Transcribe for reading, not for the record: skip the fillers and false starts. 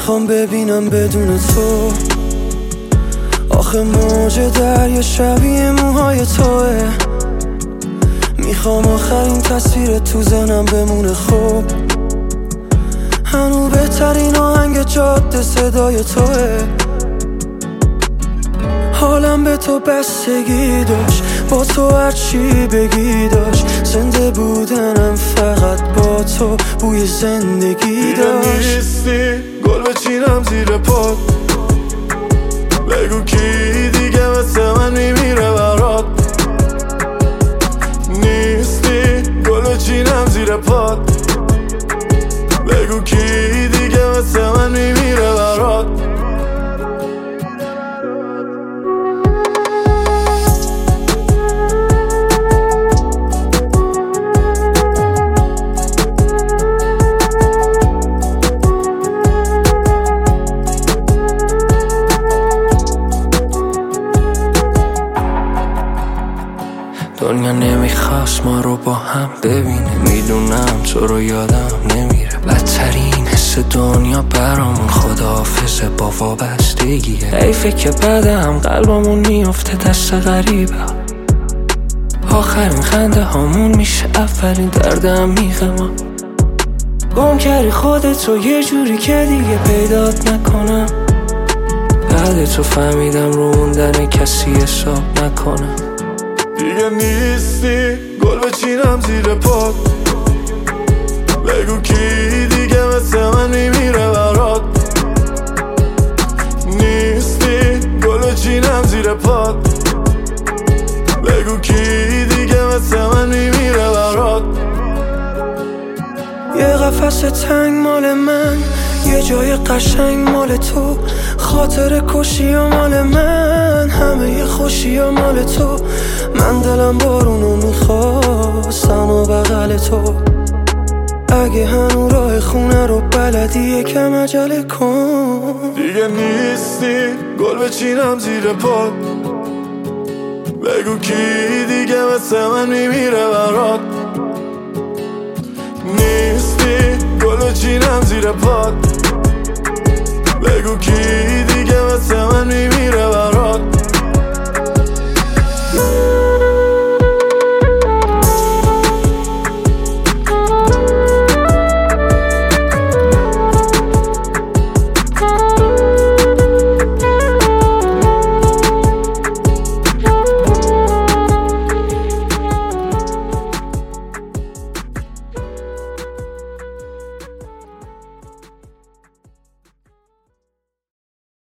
میخوام ببینم بدون تو. آخه موج دریا شبیه موهای توه. میخوام آخرین تصویر تو ذهنم بمونه خوب. هنو بهترین آهنگ جاده صدای توه. حالم به تو بستگی داشت، با تو هرچی بگی داشت. زنده بودنم فقط با تو بوی زندگی داشت. نیستی گل بچینم زیر پات، بگو کی دیگه مثل من میمیره برات. نیستی گل بچینم زیر پات، بگو کی دیگه مثل من میمیره برات. دنیا نمیخواست ما رو با هم ببینه. میدونم تو رو یادم نمیره. بدترین حس دنیا برامون خداحافظه با وابستگیه. حیفه که بعدم قلبمون میفته دست غریبه. آخرین خنده هامون میشه اولین درد عمیق ما. گم کردی خودت رو یه جوری که دیگه پیدات نکنم. بعد تو فهمیدم رو موندن کسی حساب نکنم. دیگه نیستی گل بچینم زیر پات، بگو کی دیگه مثل من میمیره برات. نیستی گل بچینم زیر پات، بگو کی دیگه مثل من میمیره برات. یه قفس تنگ مال من، یه جای قشنگ مال تو. خاطر کشی و مال من، همه ی خوشی و مال تو. من دلم بارونو میخواستم و بغل تو. اگه هنو راه خونه رو بلدی یکم عجله کن. دیگه نیستی گل بچینم زیر پات، بگو کی دیگه مثل من میمیره برات. نیستی گل بچینم زیر پات، بگو کی دیگه مثل من میمیره برات.